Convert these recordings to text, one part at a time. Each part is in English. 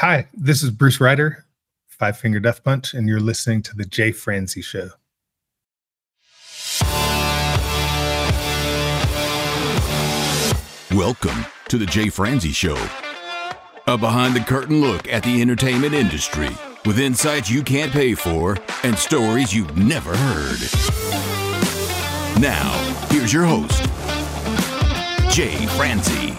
Hi, this is Bruce Ryder, Five Finger Death Punch, and you're listening to The Jay Franzi Show. Welcome to The Jay Franzi Show, a behind-the-curtain look at the entertainment industry with insights you can't pay for and stories you've never heard. Now, here's your host, Jay Franzi.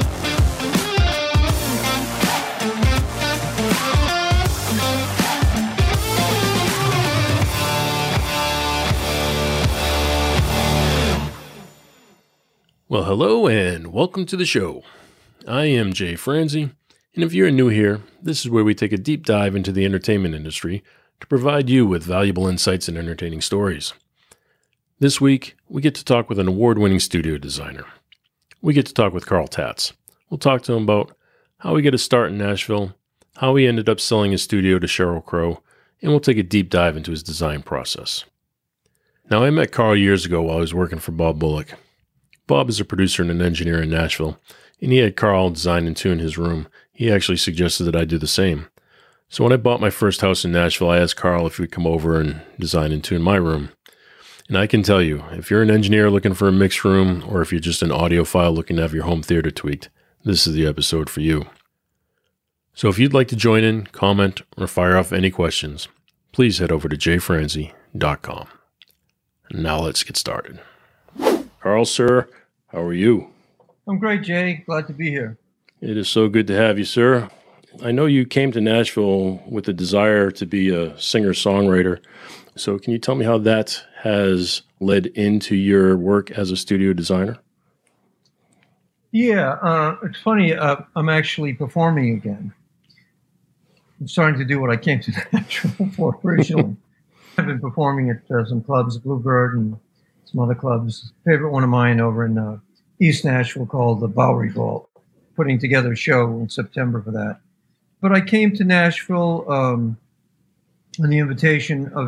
Well, hello and welcome to the show. I am Jay Franzi, and if you're new here, this is where we take a deep dive into the entertainment industry to provide you with valuable insights and entertaining stories. This week, we get to talk with an award-winning studio designer. We get to talk with Carl Tatz. We'll talk to him about how he got his start in Nashville, how he ended up selling his studio to Sheryl Crow, and we'll take a deep dive into his design process. Now, I met Carl years ago while I was working for Bob Bullock. Bob is a producer and an engineer in Nashville, and he had Carl design and tune his room. He actually suggested that I do the same. So when I bought my first house in Nashville, I asked Carl if he would come over and design and tune my room. And I can tell you, if you're an engineer looking for a mixed room, or if you're just an audiophile looking to have your home theater tweaked, this is the episode for you. So if you'd like to join in, comment, or fire off any questions, please head over to jfranzi.com. Now let's get started. Carl, sir, how are you? I'm great, Jay. Glad to be here. It is so good to have you, sir. I know you came to Nashville with the desire to be a singer-songwriter. So can you tell me how that has led into your work as a studio designer? Yeah, it's funny. I'm actually performing again. I'm starting to do what I came to Nashville for originally. I've been performing at some clubs, Bluebird and some other clubs. Favorite one of mine over in East Nashville called the Bowery Vault, putting together a show in September for that. But I came to Nashville on the invitation of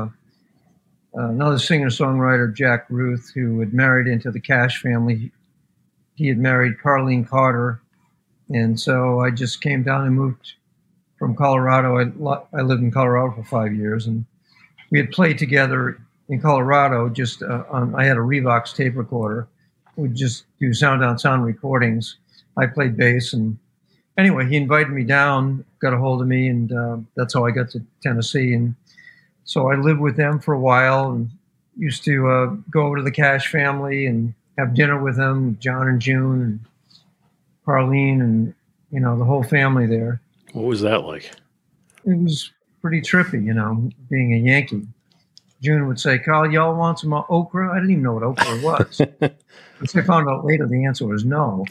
another singer-songwriter, Jack Ruth, who had married into the Cash family. He had married Carlene Carter, and so I just came down and moved from Colorado. I lived in Colorado for 5 years, and we had played together in Colorado. I had a Revox tape recorder. We'd just do sound on sound recordings. I played bass, and anyway, he invited me down, got a hold of me, and that's how I got to Tennessee. And so I lived with them for a while, and used to go over to the Cash family and have dinner with them, John and June and Carlene, and the whole family there. What was that like? It was pretty trippy, being a Yankee. June would say, "Carl, y'all want some okra?" I didn't even know what okra was. Which I found out later the answer was no.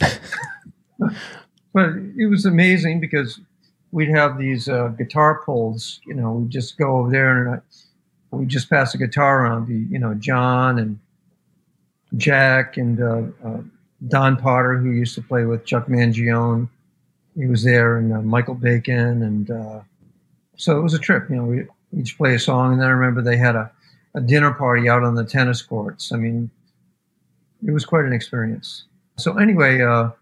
But it was amazing because we'd have these guitar pulls. We'd just go over there and we'd just pass the guitar around. John and Jack and Don Potter, who used to play with Chuck Mangione. He was there, and Michael Bacon. And so it was a trip. We each play a song. And then I remember they had a dinner party out on the tennis courts. I mean, it was quite an experience. So anyway,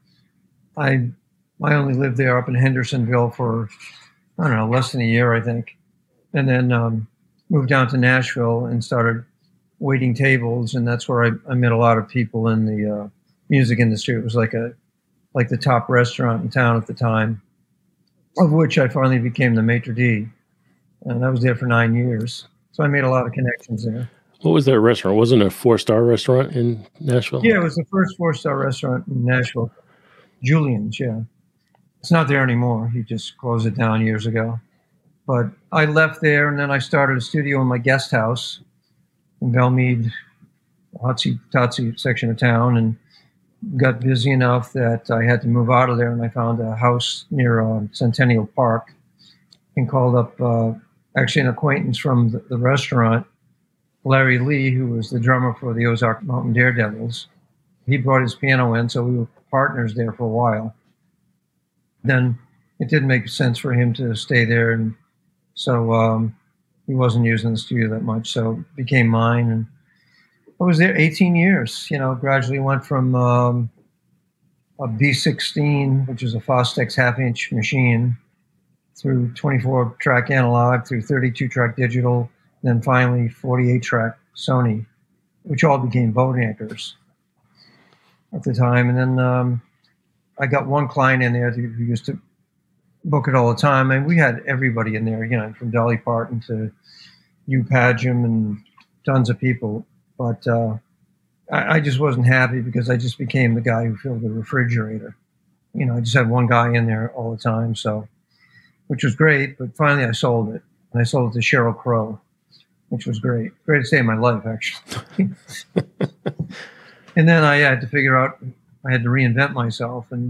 I only lived there up in Hendersonville for, less than a year, I think. And then moved down to Nashville and started waiting tables. And that's where I met a lot of people in the music industry. It was like the top restaurant in town at the time, of which I finally became the maitre d'. And I was there for 9 years. So I made a lot of connections there. What was that restaurant? Wasn't it a 4-star restaurant in Nashville? Yeah, it was the first 4-star restaurant in Nashville. Julian's, yeah. It's not there anymore. He just closed it down years ago. But I left there, and then I started a studio in my guest house in Belmead, Hotsy-Totsy section of town, and got busy enough that I had to move out of there, and I found a house near Centennial Park and called up actually an acquaintance from the restaurant, Larry Lee, who was the drummer for the Ozark Mountain Daredevils. He brought his piano in, so we were partners there for a while. Then it didn't make sense for him to stay there, and so he wasn't using the studio that much, so it became mine. And I was there 18 years, gradually went from a B16, which is a Fostex half-inch machine, through 24-track analog, through 32-track digital, then finally 48-track Sony, which all became boat anchors at the time. And then I got one client in there who used to book it all the time. And we had everybody in there, you know, from Dolly Parton to Hugh Padgham and tons of people. But I just wasn't happy because I just became the guy who filled the refrigerator. You know, I just had one guy in there all the time, so, which was great. But finally I sold it. And I sold it to Sheryl Crow, which was great. Greatest day of my life, actually. And then I had to figure out, I had to reinvent myself. And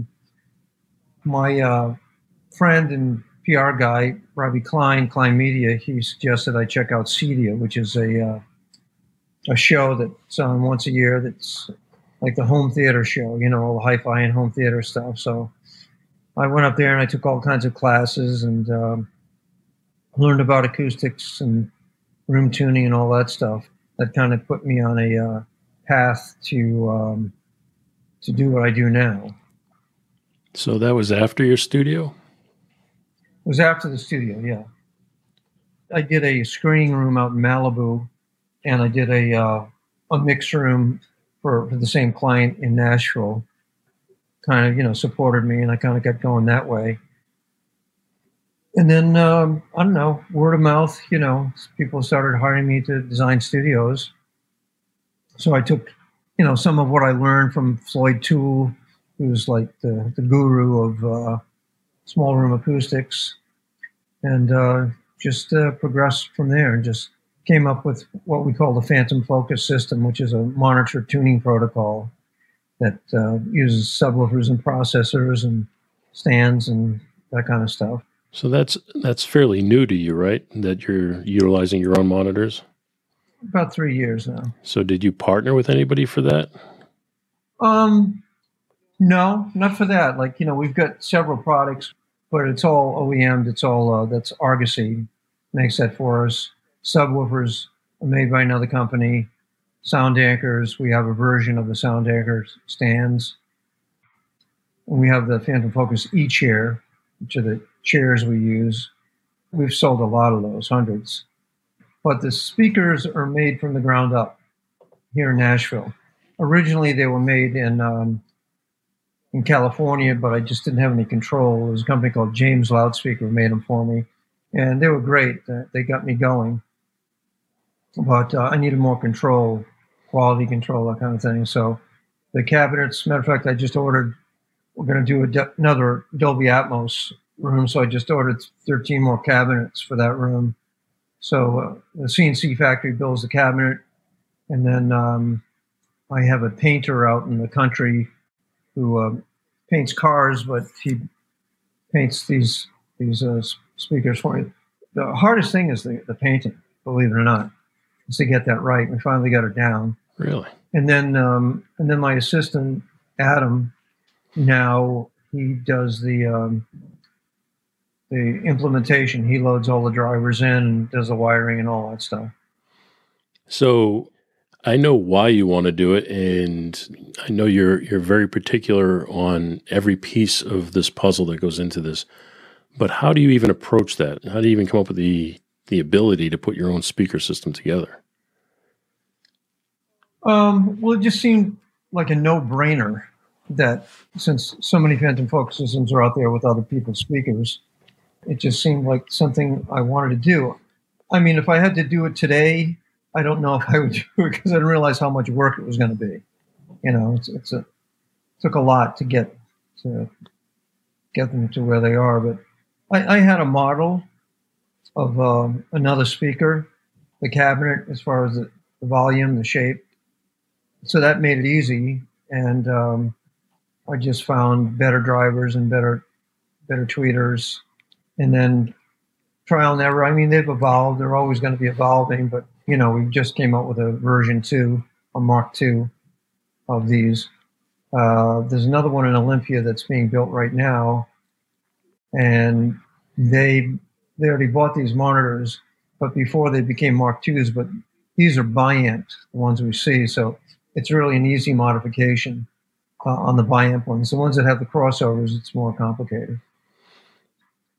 my friend and PR guy, Robbie Klein Media, he suggested I check out Cedia, which is a show that's on once a year that's like the home theater show, you know, all the hi-fi and home theater stuff. So I went up there and I took all kinds of classes and learned about acoustics and room tuning and all that stuff. That kind of put me on a path to do what I do now. So that was after your studio? It was after the studio, yeah. I did a screening room out in Malibu, and I did a mix room for the same client in Nashville. Kind of, you know, supported me, and I kind of got going that way. And then, I don't know, word of mouth, you know, people started hiring me to design studios. So I took, you know, some of what I learned from Floyd Toole, who's like the guru of small room acoustics, and just progressed from there and just came up with what we call the Phantom Focus system, which is a monitor tuning protocol that uses subwoofers and processors and stands and that kind of stuff. So that's fairly new to you, right? That you're utilizing your own monitors? About 3 years now. So did you partner with anybody for that? No, not for that. Like, you know, we've got several products, but it's all OEM'd. It's all, that's Argosy makes that for us. Subwoofers are made by another company. Sound anchors, we have a version of the sound anchor stands. And we have the Phantom Focus E-Chair, which are the chairs we use. We've sold a lot of those, hundreds. But the speakers are made from the ground up here in Nashville. Originally, they were made in California, but I just didn't have any control. There was a company called James Loudspeaker who made them for me, and they were great. They got me going. But I needed more control, quality control, that kind of thing. So the cabinets, matter of fact, I just ordered, we're going to do another Dolby Atmos room, so I just ordered 13 more cabinets for that room. So the CNC factory builds the cabinet, and then I have a painter out in the country who paints cars, but he paints these speakers for me. The hardest thing is the painting, believe it or not, is to get that right. We finally got it down. Really? And then my assistant Adam, now he does the implementation. He loads all the drivers in and does the wiring and all that stuff. So I know why you want to do it, and I know you're very particular on every piece of this puzzle that goes into this. But how do you even approach that? How do you even come up with the ability to put your own speaker system together? Well, it just seemed like a no-brainer that since so many Phantom Focus systems are out there with other people's speakers, it just seemed like something I wanted to do. I mean, if I had to do it today, I don't know if I would do it because I didn't realize how much work it was going to be. You know, it took a lot to get them to where they are. But I had a model of another speaker, the cabinet, as far as the volume, the shape. So that made it easy. And I just found better drivers and better tweeters. And then trial and error. I mean, they've evolved. They're always going to be evolving. But, you know, we just came out with a version 2, or Mark 2 of these. There's another one in Olympia that's being built right now. And they already bought these monitors, but before they became Mark 2s. But these are biamp, the ones we see. So it's really an easy modification on the biamp ones. The ones that have the crossovers, it's more complicated.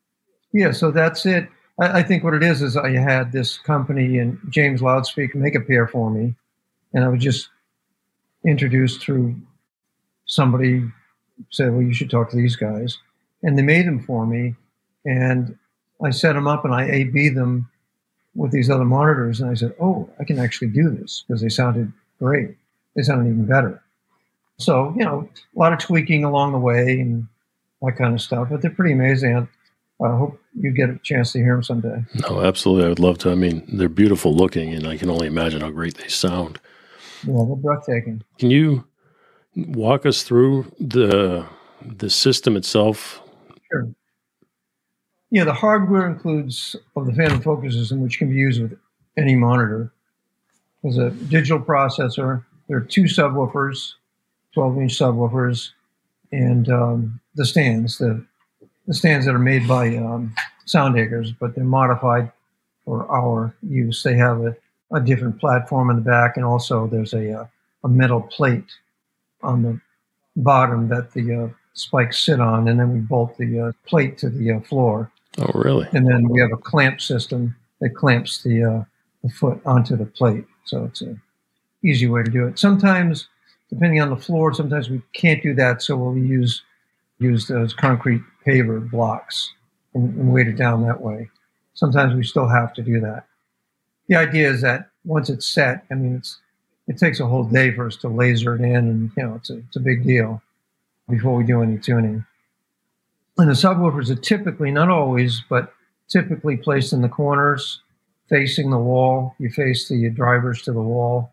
Yeah, so that's it. I think what it is I had this company and James Loudspeaker make a pair for me, and I was just introduced through somebody said, well, you should talk to these guys. And they made them for me. And I set them up and I A/B them with these other monitors. And I said, oh, I can actually do this because they sounded great. They sounded even better. So, a lot of tweaking along the way and that kind of stuff. But they're pretty amazing. I hope you get a chance to hear them someday. Oh, absolutely. I would love to. I mean, they're beautiful looking, and I can only imagine how great they sound. Yeah, they're breathtaking. Can you walk us through the system itself? Sure. Yeah, the hardware includes of the Phantom Focus system, which can be used with any monitor. There's a digital processor. There are two subwoofers, 12-inch subwoofers, and the stands. The stands that are made by Soundacres, but they're modified for our use. They have a different platform in the back, and also there's a metal plate on the bottom that the spikes sit on, and then we bolt the plate to the floor. Oh, really? And then we have a clamp system that clamps the foot onto the plate. So it's an easy way to do it. Sometimes, depending on the floor, sometimes we can't do that, so we'll use those concrete paver blocks and weight it down that way. Sometimes we still have to do that. The idea is that once it's set, I mean, it takes a whole day for us to laser it in, and it's a big deal before we do any tuning. And the subwoofers are typically, not always, but typically placed in the corners, facing the wall. You face the drivers to the wall.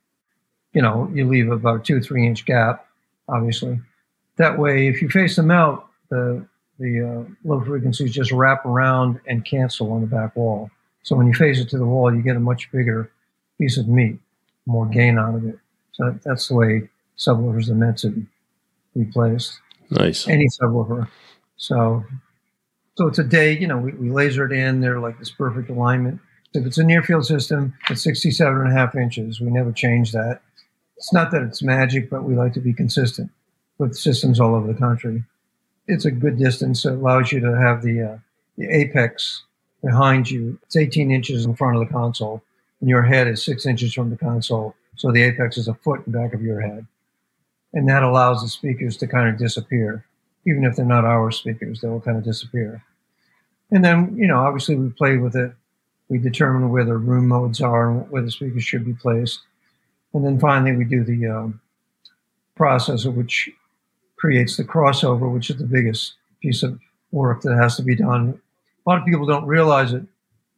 You leave about a 2-3 inch gap, obviously. That way, if you face them out, the low frequencies just wrap around and cancel on the back wall. So when you face it to the wall, you get a much bigger piece of meat, more gain out of it. So that's the way subwoofers are meant to be placed. Nice. Any subwoofer. So it's a day, we laser it in. They're like this perfect alignment. If it's a near field system, it's 67.5 inches. We never change that. It's not that it's magic, but we like to be consistent with systems all over the country. It's a good distance. It allows you to have the apex behind you. It's 18 inches in front of the console, and your head is 6 inches from the console. So the apex is a foot in back of your head. And that allows the speakers to kind of disappear. Even if they're not our speakers, they'll kind of disappear. And then, obviously we play with it. We determine where the room modes are and where the speakers should be placed. And then finally we do the processor, which creates the crossover, which is the biggest piece of work that has to be done. A lot of people don't realize it,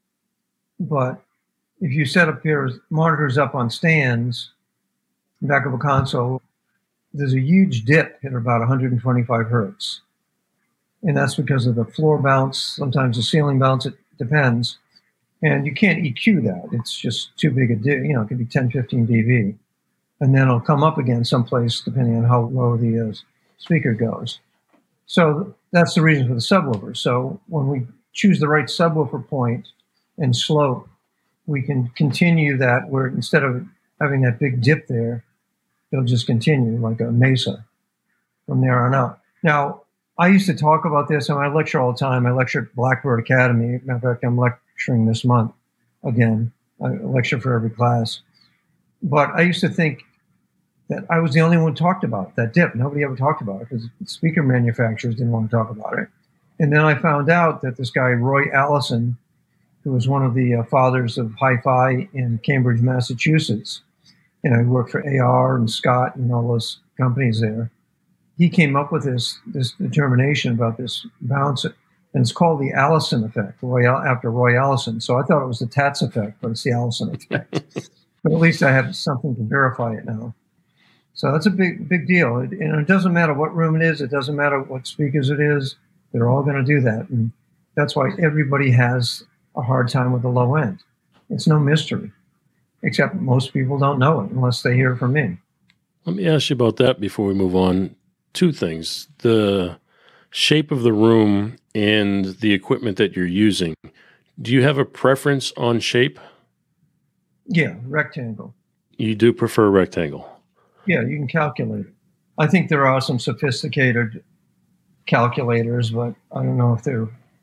but if you set a pair of monitors up on stands in the back of a console, there's a huge dip at about 125 hertz. And that's because of the floor bounce, sometimes the ceiling bounce, it depends. And you can't EQ that. It's just too big a dip. It could be 10, 15 dB. And then it'll come up again someplace depending on how low the speaker goes. So that's the reason for the subwoofer. So when we choose the right subwoofer point and slope, we can continue that where instead of having that big dip there, it'll just continue like a mesa from there on out. Now, I used to talk about this, and I lecture all the time. I lecture at Blackbird Academy. Matter of fact, I'm lecturing this month again. I lecture for every class. But I used to think that I was the only one who talked about that dip. Nobody ever talked about it because speaker manufacturers didn't want to talk about it. And then I found out that this guy, Roy Allison, who was one of the fathers of hi-fi in Cambridge, Massachusetts, he worked for AR and Scott and all those companies there. He came up with this determination about this bounce, and it's called the Allison effect, after Roy Allison. So I thought it was the Tats effect, but it's the Allison effect. But at least I have something to verify it now. So that's a big deal. It doesn't matter what room it is. It doesn't matter what speakers it is. They're all going to do that. And that's why everybody has a hard time with the low end. It's no mystery, except most people don't know it unless they hear it from me. Let me ask you about that before we move on. Two things: the shape of the room and the equipment that you're using. Do you have a preference on shape? Yeah, rectangle. You do prefer rectangle? Yeah, you can calculate it. I think there are some sophisticated calculators, but I don't know if they're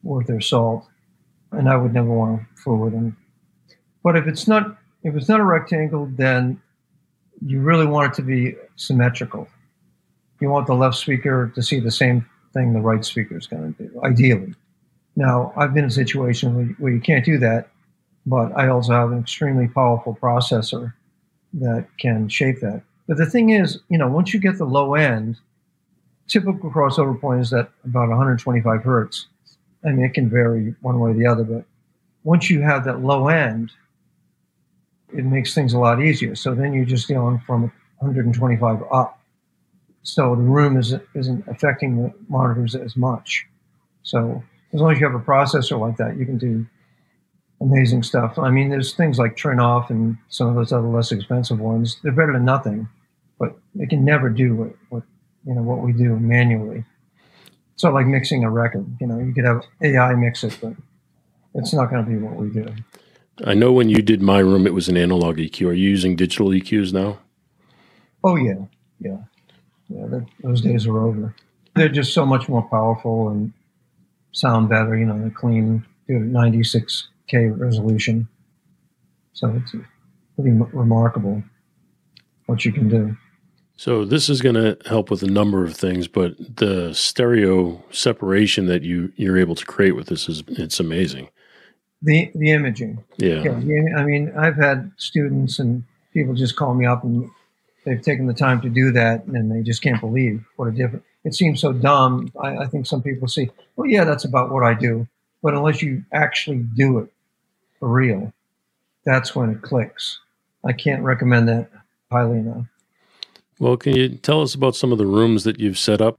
worth their salt, and I would never want to fool with them. But if it's not a rectangle, then you really want it to be symmetrical. You want the left speaker to see the same thing the right speaker is going to do, ideally. Now, I've been in a situation where you can't do that, but I also have an extremely powerful processor that can shape that. But the thing is, once you get the low end, typical crossover point is at about 125 hertz. I mean, it can vary one way or the other, but once you have that low end, it makes things a lot easier. So then you're just dealing from 125 up. So the room isn't affecting the monitors as much. So as long as you have a processor like that, you can do amazing stuff. I mean, there's things like Trinoff and some of those other less expensive ones. They're better than nothing, but they can never do what we do manually. It's sort of like mixing a record. You could have AI mix it, but it's not going to be what we do. I know when you did my room, it was an analog EQ. Are you using digital EQs now? Oh, yeah. Those days are over. They're just so much more powerful and sound better. They're clean, do it at 96K resolution. So it's pretty remarkable what you can do. So this is going to help with a number of things, but the stereo separation that you're able to create with this it's amazing. The imaging. Yeah. I mean, I've had students and people just call me up and they've taken the time to do that, and they just can't believe what a difference. It seems so dumb. I think some people say, well, yeah, that's about what I do. But unless you actually do it for real, that's when it clicks. I can't recommend that highly enough. Well, can you tell us about some of the rooms that you've set up?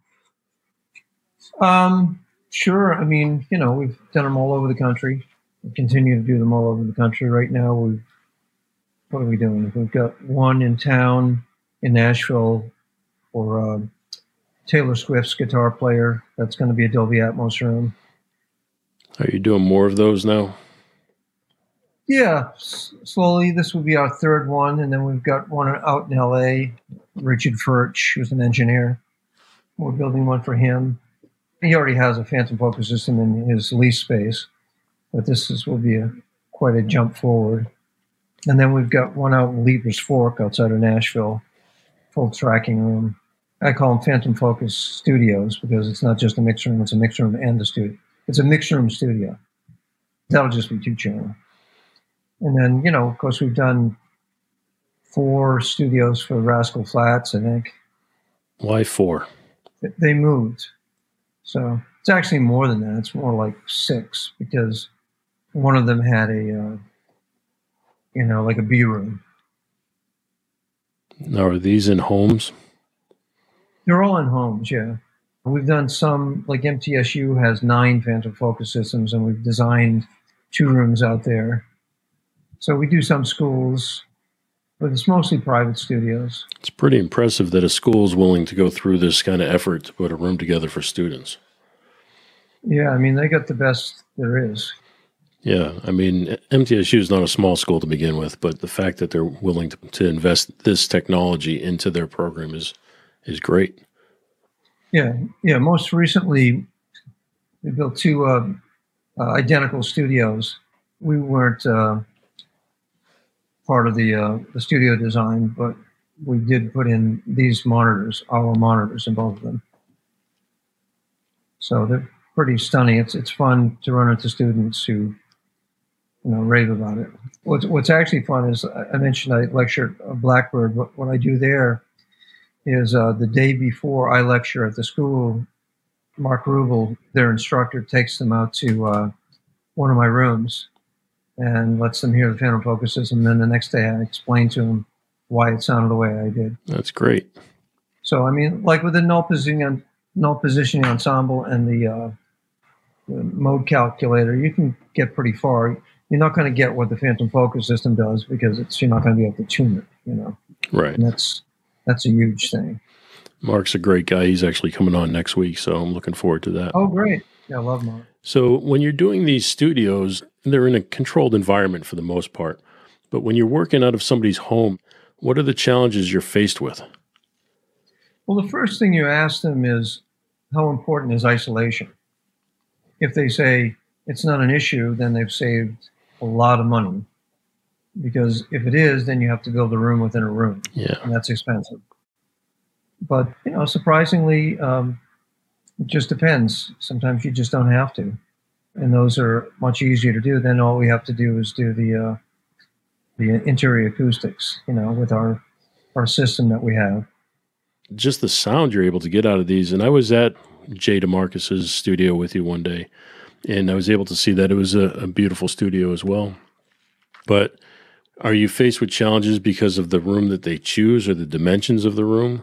Sure. I mean, we've done them all over the country. We continue to do them all over the country. Right now, what are we doing? We've got one in town in Nashville for Taylor Swift's guitar player. That's going to be a Dolby Atmos room. Are you doing more of those now? Yeah, slowly. This will be our third one, and then we've got one out in L.A., Richard Furch, who's an engineer. We're building one for him. He already has a phantom focus system in his lease space, but this will be quite a jump forward. And then we've got one out in Leaper's Fork outside of Nashville, full tracking room. I call them Phantom Focus Studios because it's not just a mix room, it's a mix room and a studio. It's a mix room studio. That'll just be 2-channel. And then, of course, we've done 4 studios for Rascal Flatts, I think. Why 4? They moved. So it's actually more than that. It's more like 6 because one of them had a, like a B room. Now, are these in homes? They're all in homes, yeah. We've done some, like MTSU has 9 phantom focus systems, and we've designed 2 rooms out there. So we do some schools, but it's mostly private studios. It's pretty impressive that a school is willing to go through this kind of effort to put a room together for students. Yeah, I mean, they got the best there is. Yeah, I mean, MTSU is not a small school to begin with, but the fact that they're willing to invest this technology into their program is great. Yeah. Most recently, we built 2 identical studios. We weren't part of the studio design, but we did put in these monitors, our monitors in both of them. So they're pretty stunning. It's fun to run into students who rave about it. What's actually fun is I mentioned I lectured at Blackbird. What I do there is the day before I lecture at the school, Mark Rubel, their instructor, takes them out to one of my rooms and lets them hear the phantom focus system. And then the next day I explain to them why it sounded the way I did. That's great. So, I mean, like with the null positioning ensemble and the mode calculator, you can get pretty far. You're not going to get what the phantom focus system does because you're not going to be able to tune it, Right. And that's a huge thing. Mark's a great guy. He's actually coming on next week, so I'm looking forward to that. Oh, great. Yeah, I love Mark. So when you're doing these studios, they're in a controlled environment for the most part. But when you're working out of somebody's home, what are the challenges you're faced with? Well, the first thing you ask them is, how important is isolation? if they say it's not an issue, then they've saved a lot of money. Because if it is, then you have to build a room within a room. Yeah. And that's expensive. But, surprisingly, it just depends. Sometimes you just don't have to. And those are much easier to do. Then all we have to do is do the interior acoustics, with our system that we have. Just the sound you're able to get out of these. And I was at Jay DeMarcus's studio with you one day, and I was able to see that it was a beautiful studio as well. But are you faced with challenges because of the room that they choose or the dimensions of the room?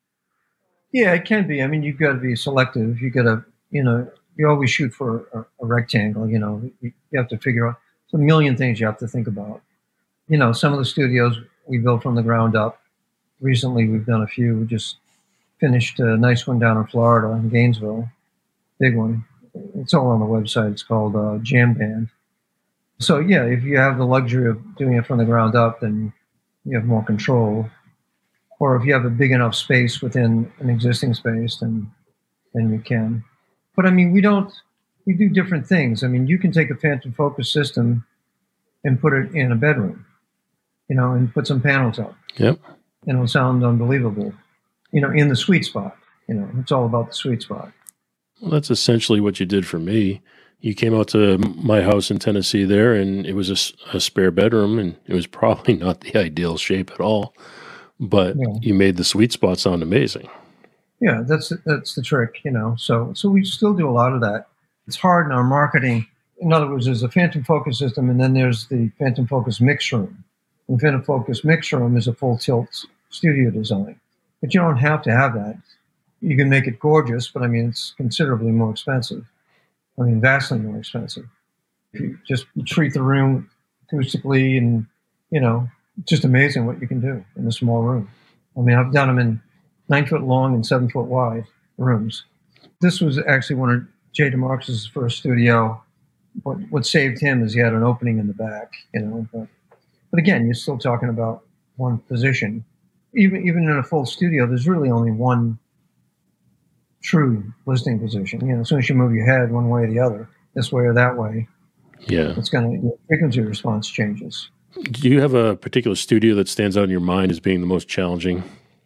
Yeah, it can be. I mean, you've got to be selective. You got to, you always shoot for a rectangle. You have to figure out. It's a million things you have to think about. Some of the studios we built from the ground up. Recently, we've done a few. We just finished a nice one down in Florida, in Gainesville, big one. It's all on the website. It's called Jam Band. So yeah, if you have the luxury of doing it from the ground up, then you have more control. Or if you have a big enough space within an existing space, then you can. But I mean, we do different things. I mean, you can take a phantom focus system and put it in a bedroom, and put some panels up. Yep. And it'll sound unbelievable, in the sweet spot. It's all about the sweet spot. Well, that's essentially what you did for me. You came out to my house in Tennessee there, and it was a spare bedroom, and it was probably not the ideal shape at all, but you made the sweet spot sound amazing. Yeah, that's the trick, So we still do a lot of that. It's hard in our marketing. In other words, there's a phantom focus system, and then there's the phantom focus mix room. The phantom focus mix room is a full tilt studio design, but you don't have to have that. You can make it gorgeous, but I mean, it's considerably more expensive. I mean, vastly more expensive. If you just treat the room acoustically and, just amazing what you can do in a small room. I mean, I've done them in 9 foot long and 7 foot wide rooms. This was actually one of Jay DeMarcus's first studio. What saved him is he had an opening in the back, But again, you're still talking about one position. Even in a full studio, there's really only one true listening position. As soon as you move your head one way or the other, this way or that way, the frequency response changes. Do you have a particular studio that stands out in your mind as being the most challenging?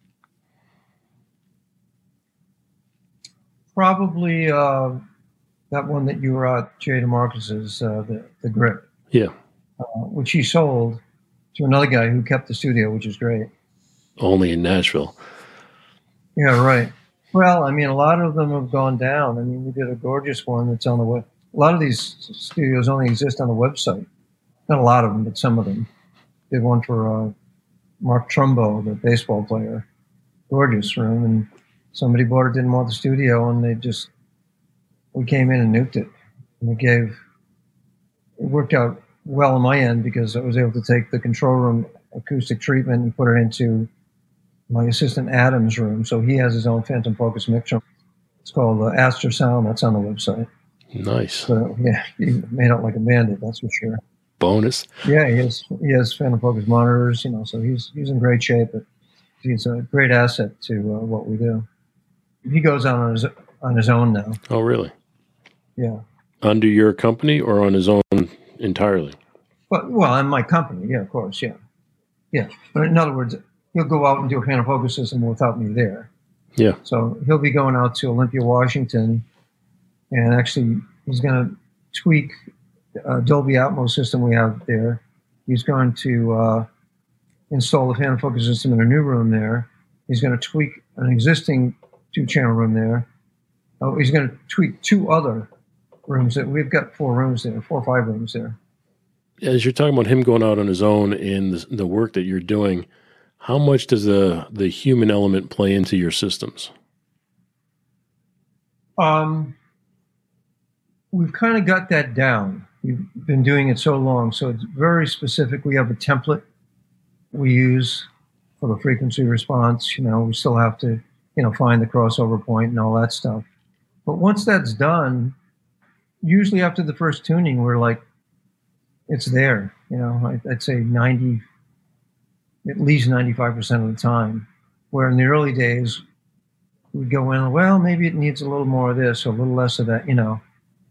Probably that one that you were at, Jay DeMarcus's, the Grip. Yeah. Which he sold to another guy who kept the studio, which is great. Only in Nashville. Yeah, right. Well, I mean, a lot of them have gone down. I mean, we did a gorgeous one that's on the web. A lot of these studios only exist on the website. Not a lot of them, but some of them. Did one for Mark Trumbo, the baseball player. Gorgeous room. And somebody bought it, didn't want the studio, and we came in and nuked it. And it worked out well on my end because I was able to take the control room acoustic treatment and put it into my assistant Adam's room. So he has his own phantom focus mixer. It's called Astor Sound. That's on the website. Nice. So yeah, he made out like a bandit, that's for sure. Bonus. Yeah, he has phantom focus monitors, so he's in great shape. But he's a great asset to what we do. He goes on his own now. Oh, really? Yeah. Under your company or on his own entirely? Well, in my company, yeah, of course, yeah. Yeah. But in other words, he'll go out and do a phantom focus system without me there. Yeah. So he'll be going out to Olympia, Washington, and actually he's going to tweak Dolby Atmos system we have there. He's going to install the phantom focus system in a new room there. He's going to tweak an existing 2-channel room there. He's going to tweak 2 other rooms. We've got 4 rooms there, 4 or 5 rooms there. As you're talking about him going out on his own and the work that you're doing, how much does the human element play into your systems? We've kind of got that down. We've been doing it so long, so it's very specific. We have a template we use for the frequency response. We still have to, find the crossover point and all that stuff. But once that's done, usually after the first tuning, we're like, it's there. I'd say at least 95% of the time. Where in the early days, we'd go in, well, maybe it needs a little more of this or a little less of that,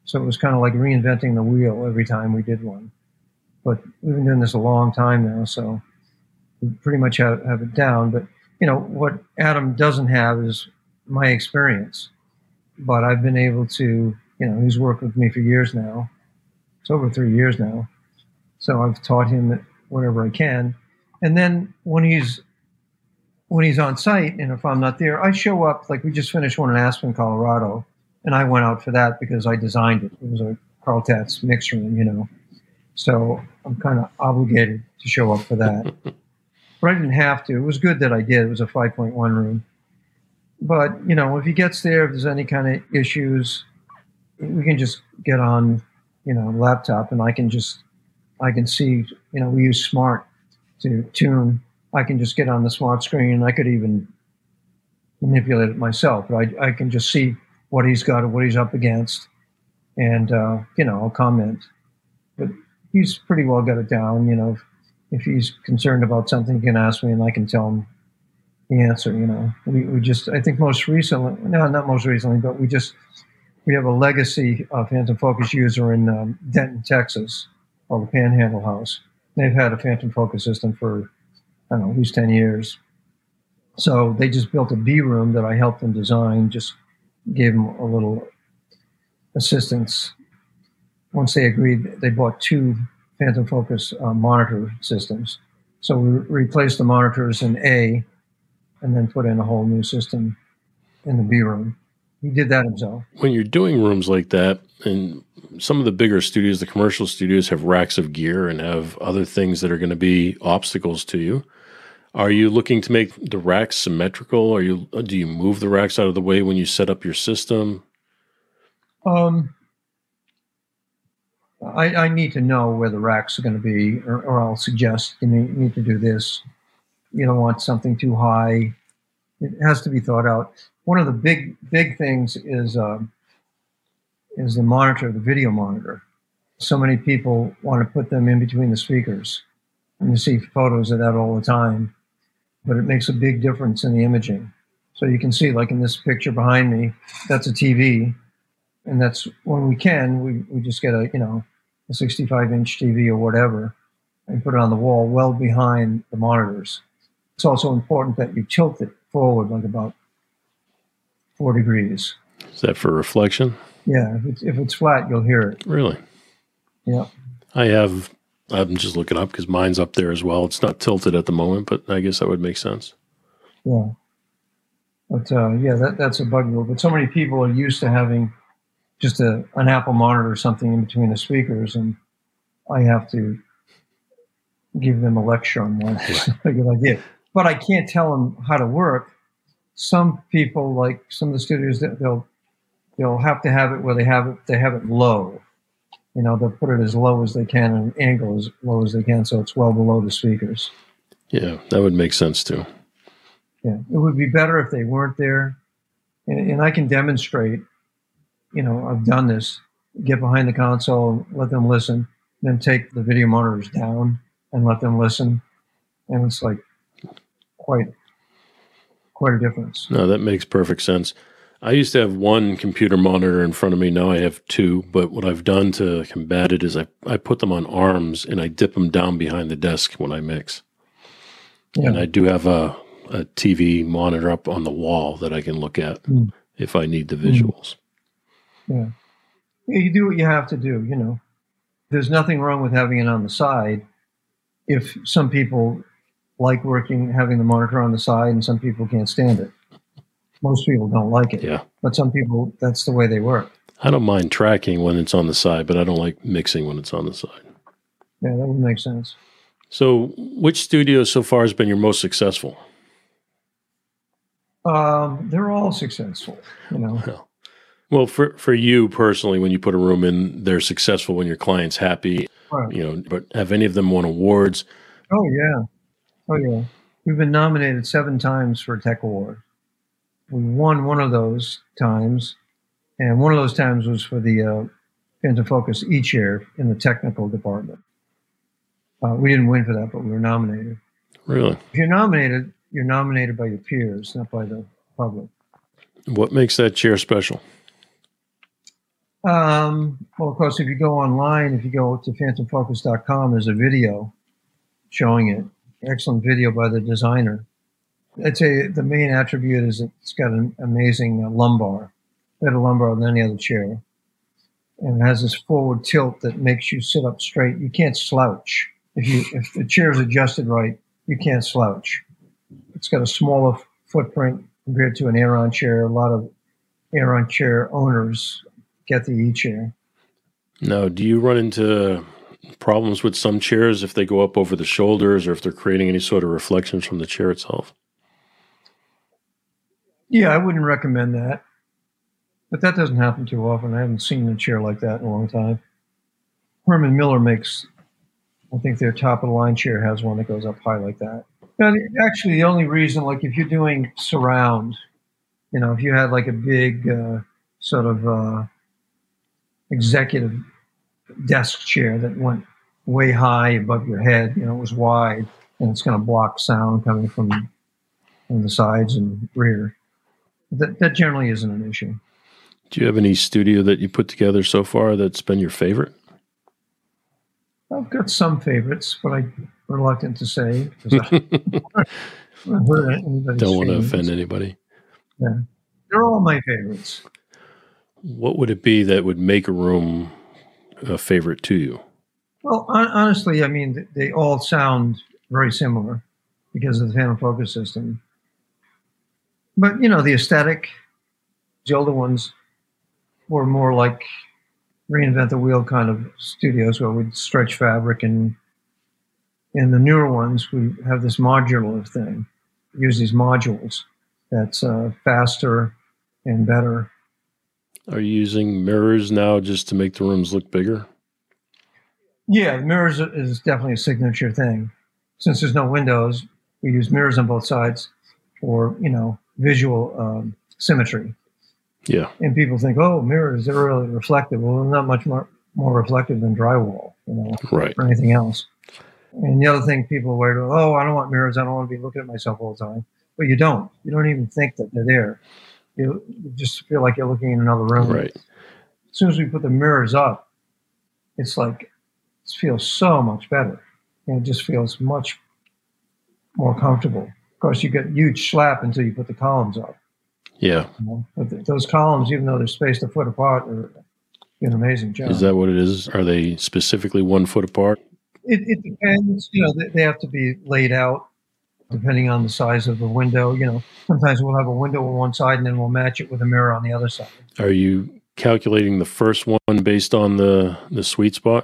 So it was kind of like reinventing the wheel every time we did one. But we've been doing this a long time now, so we pretty much have it down. But, what Adam doesn't have is my experience. But I've been able to, he's worked with me for years now. It's over 3 years now. So I've taught him whatever I can. And then when he's on site, and if I'm not there, I show up. Like we just finished one in Aspen, Colorado, and I went out for that because I designed it. It was a Carl Tatz mix room, So I'm kind of obligated to show up for that. But I didn't have to. It was good that I did. It was a 5.1 room. But, if he gets there, if there's any kind of issues, we can just get on, laptop, and I can see, we use Smart to tune. I can just get on the Smart screen, and I could even manipulate it myself. But I can just see what he's got or what he's up against, and, I'll comment. But he's pretty well got it down. If he's concerned about something, he can ask me, and I can tell him the answer. We just, I think most recently, no, not most recently, but we have a legacy Phantom Focus user in Denton, Texas, called the Panhandle House. They've had a Phantom Focus system for, I don't know, at least 10 years. So they just built a B room that I helped them design, just gave them a little assistance. Once they agreed, they bought 2 Phantom Focus monitor systems. So we replaced the monitors in A and then put in a whole new system in the B room. He did that himself. When you're doing rooms like that, and some of the bigger studios, the commercial studios, have racks of gear and have other things that are going to be obstacles to you. Are you looking to make the racks symmetrical? Do you move the racks out of the way when you set up your system? I need to know where the racks are going to be, or I'll suggest you need to do this. You don't want something too high. It has to be thought out. One of the big things is the monitor, the video monitor. So many people want to put them in between the speakers, and you see photos of that all the time. But it makes a big difference in the imaging. So you can see, like in this picture behind me, that's a TV, and that's when we just get a 65-inch TV or whatever, and put it on the wall well behind the monitors. It's also important that you tilt it forward like about 4 degrees. Is that for reflection? Yeah, if it's flat, you'll hear it. Really? Yeah. I'm just looking up because mine's up there as well. It's not tilted at the moment, but I guess that would make sense. Yeah. But that's a bugaboo. But so many people are used to having just an Apple monitor or something in between the speakers, and I have to give them a lecture on why that's not a good idea. But I can't tell them how to work. Some people, like some of the studios, they'll have to have it where they have it low. They'll put it as low as they can and angle as low as they can, so it's well below the speakers. Yeah, that would make sense too. Yeah, it would be better if they weren't there. And I can demonstrate, I've done this, get behind the console, let them listen, then take the video monitors down and let them listen. And it's like quite a difference. No, that makes perfect sense. I used to have one computer monitor in front of me. Now I have 2, but what I've done to combat it is I put them on arms and I dip them down behind the desk when I mix. Yeah. And I do have a TV monitor up on the wall that I can look at if I need the visuals. Yeah. You do what you have to do, There's nothing wrong with having it on the side. If some people like having the monitor on the side, and some people can't stand it. Most people don't like it. Yeah. But some people, that's the way they work. I don't mind tracking when it's on the side, but I don't like mixing when it's on the side. Yeah, that would make sense. So which studio so far has been your most successful? They're all successful, Well, for you personally, when you put a room in, they're successful when your client's happy, right. But have any of them won awards? Oh, yeah. We've been nominated 7 times for a Tech Award. We won one of those times, and one of those times was for the Phantom Focus E-Chair in the technical department. We didn't win for that, but we were nominated. Really? If you're nominated by your peers, not by the public. What makes that chair special? Well, of course, if you go online, if you go to phantomfocus.com, there's a video showing it. Excellent video by the designer. I'd say the main attribute is it's got an amazing lumbar, better lumbar than any other chair. And it has this forward tilt that makes you sit up straight. You can't slouch. If the chair is adjusted right, you can't slouch. It's got a smaller footprint compared to an Aeron chair. A lot of Aeron chair owners get the E-chair. Now, do you run into problems with some chairs if they go up over the shoulders or if they're creating any sort of reflections from the chair itself? Yeah, I wouldn't recommend that. But that doesn't happen too often. I haven't seen a chair like that in a long time. Herman Miller makes, I think their top-of-the-line chair has one that goes up high like that. And actually, the only reason, like if you're doing surround, if you had like a big sort of executive desk chair that went way high above your head, it was wide, and it's going to block sound coming from the sides and rear. That generally isn't an issue. Do you have any studio that you put together so far that's been your favorite? I've got some favorites, but I'm reluctant to say because I don't want to offend anybody. Yeah. They're all my favorites. What would it be that would make a room a favorite to you? Well, honestly, I mean, they all sound very similar because of the Phantom Focus system. But, the aesthetic, the older ones were more like reinvent the wheel kind of studios where we'd stretch fabric, and in the newer ones, we have this modular thing. We use these modules that's faster and better. Are you using mirrors now just to make the rooms look bigger? Yeah, mirrors is definitely a signature thing. Since there's no windows, we use mirrors on both sides for, visual symmetry. Yeah. And people think, oh, mirrors, they're really reflective. Well, they're not much more reflective than drywall, right, or anything else. And the other thing people worry about, oh, I don't want mirrors. I don't want to be looking at myself all the time. But you don't. You don't even think that they're there. You just feel like you're looking in another room. Right. As soon as we put the mirrors up, it's like, it feels so much better. And it just feels much more comfortable. Of course, you get huge slap until you put the columns up. Yeah. But those columns, even though they're spaced a foot apart, are an amazing job. Is that what it is? Are they specifically 1 foot apart? It depends. They have to be laid out depending on the size of the window. Sometimes we'll have a window on one side and then we'll match it with a mirror on the other side. Are you calculating the first one based on the sweet spot?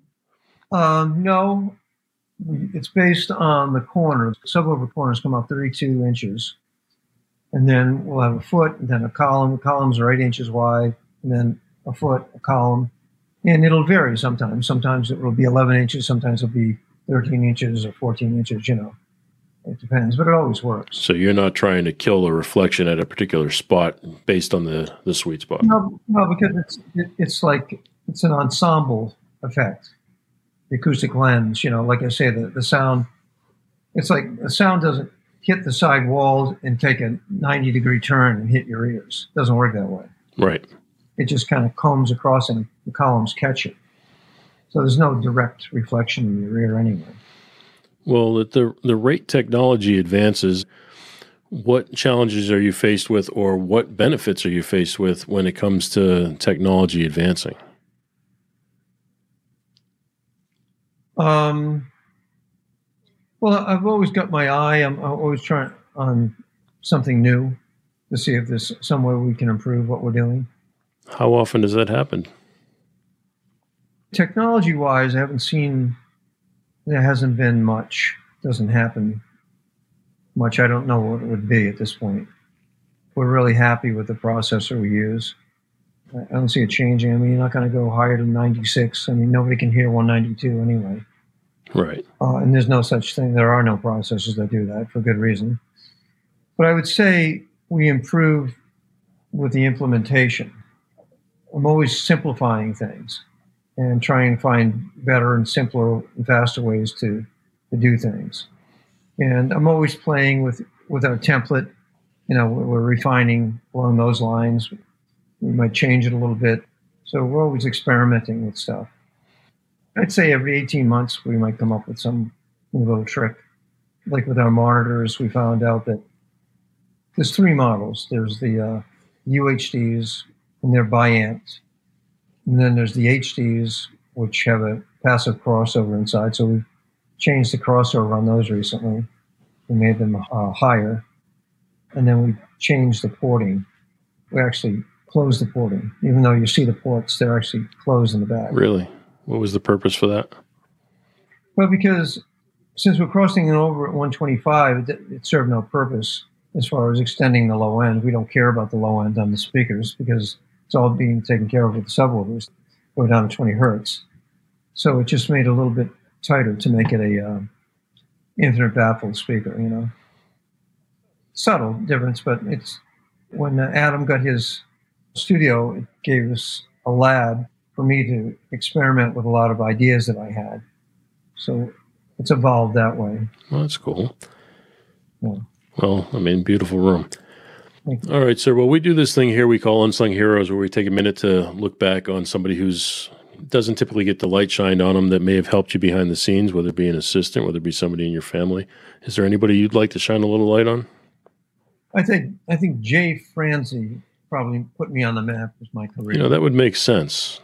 No. It's based on the corners. Subwoofer corners come out 32 inches. And then we'll have a foot, and then a column. The columns are 8 inches wide, and then a foot, a column. And it'll vary sometimes. Sometimes it will be 11 inches. Sometimes it'll be 13 inches or 14 inches, It depends, but it always works. So you're not trying to kill a reflection at a particular spot based on the sweet spot? No, because it's like it's an ensemble effect. The acoustic lens, like I say, the sound, it's like the sound doesn't hit the side walls and take a 90-degree turn and hit your ears. It doesn't work that way. Right. It just kind of combs across and the columns catch it. So there's no direct reflection in your ear anyway. Well, at the rate technology advances, what challenges are you faced with, or what benefits are you faced with when it comes to technology advancing? Well, I've always got my eye. I'm always trying on something new to see if there's some way we can improve what we're doing. How often does that happen? Technology-wise, I haven't seen, there hasn't been much. Doesn't happen much. I don't know what it would be at this point. We're really happy with the processor we use. I don't see it changing. I mean, you're not going to go higher than 96. I mean, nobody can hear 192 anyway. Right. And there's no such thing. There are no processors that do that for good reason. But I would say we improve with the implementation. I'm always simplifying things and trying to find better and simpler and faster ways to do things. And I'm always playing with our template. We're refining along those lines. We might change it a little bit So we're always experimenting with stuff. I'd say every 18 months we might come up with some little trick. Like with our monitors, we found out that there's 3 models. There's the UHDs, and they're bi-amped. And then there's the HDs, which have a passive crossover inside. So we've changed the crossover on those recently. We made them higher. And then we changed the porting. We actually closed the porting. Even though you see the ports, they're actually closed in the back. Really? What was the purpose for that? Well, because since we're crossing it over at 125, it served no purpose as far as extending the low end. We don't care about the low end on the speakers because it's all being taken care of with the subwoofers. Go down to 20 hertz. So it just made it a little bit tighter to make it a infinite baffled speaker, you know. Subtle difference, but it's when Adam got his studio, it gave us a lab for me to experiment with a lot of ideas that I had. So it's evolved that way. Well, that's cool. Yeah. Well, I mean, beautiful room. All right, sir. Well, we do this thing here we call Unsung Heroes, where we take a minute to look back on somebody who's doesn't typically get the light shined on them that may have helped you behind the scenes, whether it be an assistant, whether it be somebody in your family. Is there anybody you'd like to shine a little light on? I think Jay Franzi probably put me on the map with my career. You know, that would make sense.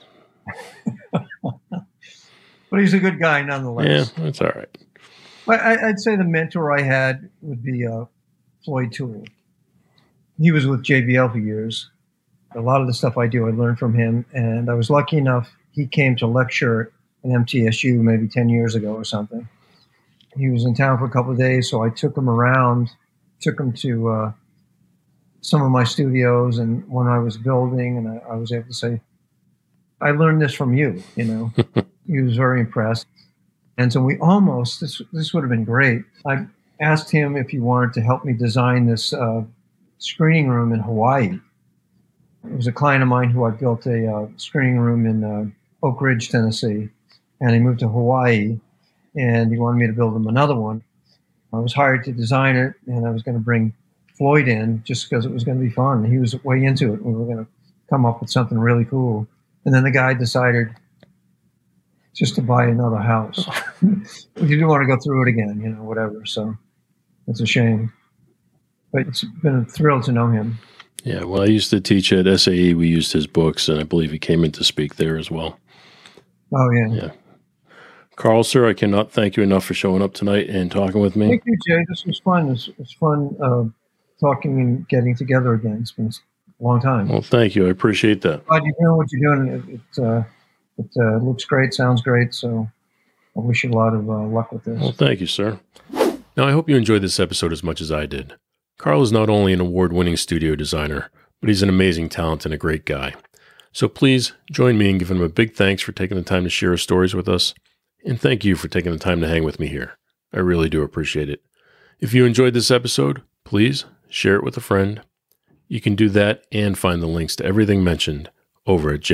But he's a good guy nonetheless. Yeah, that's all right. I'd say the mentor I had would be Floyd Toole. He was with JBL for years. A lot of the stuff I do, I learned from him. And I was lucky enough, he came to lecture at MTSU maybe 10 years ago or something. He was in town for a couple of days, so I took him around, took him to some of my studios and when I was building, and I was able to say, I learned this from you, you know. He was very impressed. And so we almost, this would have been great. I asked him if he wanted to help me design this screening room in Hawaii. It was a client of mine who I built a screening room in Oak Ridge, Tennessee. And he moved to Hawaii, and he wanted me to build him another one. I was hired to design it, and I was going to bring Floyd in just because it was going to be fun. He was way into it. We were going to come up with something really cool. And then the guy decided just to buy another house. He didn't want to go through it again, you know, whatever. So it's a shame. But it's been a thrill to know him. Yeah, well, I used to teach at SAE. We used his books, and I believe he came in to speak there as well. Oh, yeah. Yeah. Carl, sir, I cannot thank you enough for showing up tonight and talking with me. Thank you, Jay. This was fun. It's fun talking and getting together again. It's been a long time. Well, thank you. I appreciate that. Glad you're doing what you're doing. It looks great, sounds great. So I wish you a lot of luck with this. Well, thank you, sir. Now, I hope you enjoyed this episode as much as I did. Carl is not only an award-winning studio designer, but he's an amazing talent and a great guy. So please join me in giving him a big thanks for taking the time to share his stories with us. And thank you for taking the time to hang with me here. I really do appreciate it. If you enjoyed this episode, please share it with a friend. You can do that and find the links to everything mentioned over at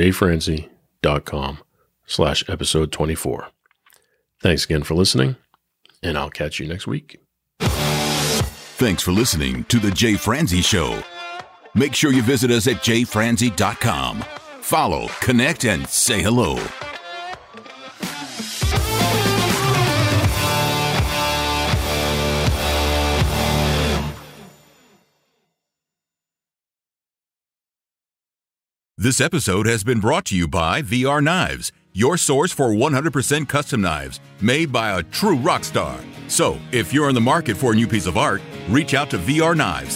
jfranzi.com/episode 24. Thanks again for listening, and I'll catch you next week. Thanks for listening to The Jay Franzi Show. Make sure you visit us at jfranzi.com. Follow, connect, and say hello. This episode has been brought to you by VR Knives, your source for 100% custom knives made by a true rock star. So, if you're in the market for a new piece of art, reach out to VR Knives.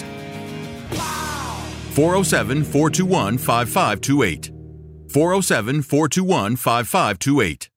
407-421-5528. 407-421-5528.